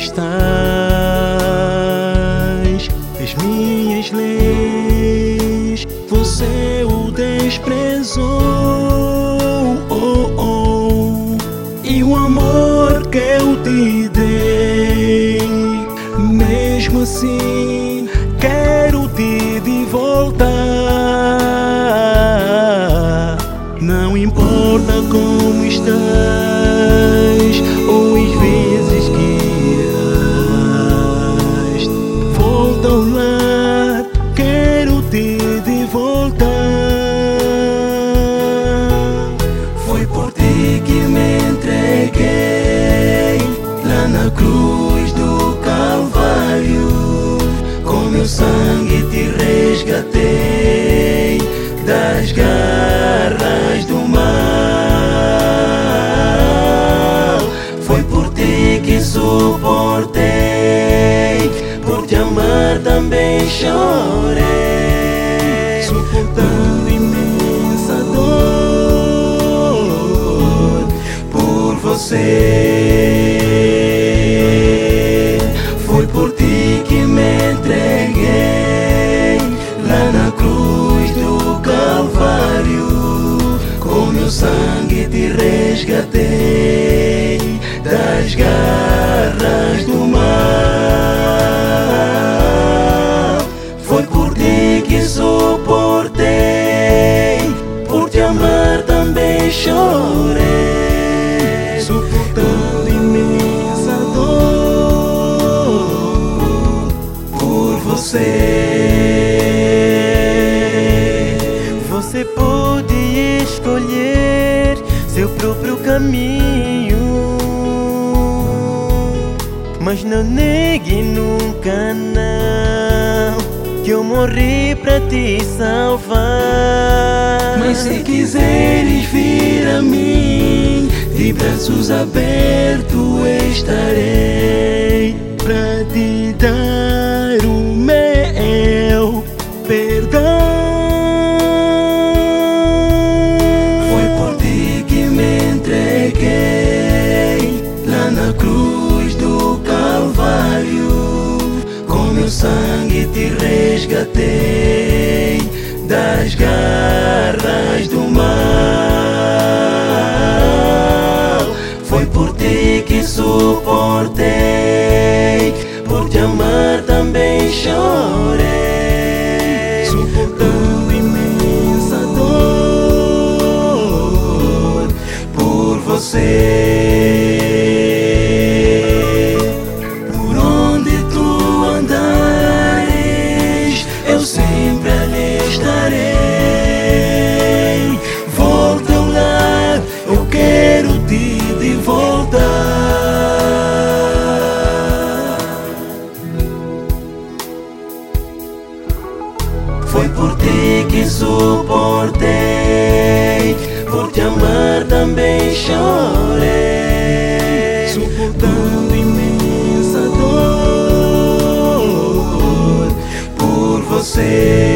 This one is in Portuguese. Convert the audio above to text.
estás, as minhas leis você o desprezou, e o amor que eu te dei, mesmo assim quero te de volta. Não importa como estás ou as vezes que erraste, volta ao lar, quero te de volta. Foi por ti que me entreguei lá na cruz do Calvário, com meu sangue te resgatei das garras do mal. Foi por ti que suportei, por te amar também chorei, suportando imensa dor por você. Foi por ti que me entreguei lá na cruz do Calvário, com meu sangue te resgatei das garras do mal. Foi por ti que suportei, por te amar também chorei, suportando imensa dor por você. Você pôde escolher seu próprio caminho, mas não negue nunca não, que eu morri pra te salvar. Mas se quiseres vir a mim, de braços abertos estarei, pra te dar o meu perdão. Foi por ti que me entreguei lá na cruz do Calvário, com meu sangue te resgatei das garras do mal. Foi por ti que suportei, por te amar também chorei, suportando imensa dor por você. Por onde tu andares, eu sempre ali estarei. Volta ao lar, eu quero te de volta. Foi por ti que suportei, por te amar também chorei, suportando imensa dor por você.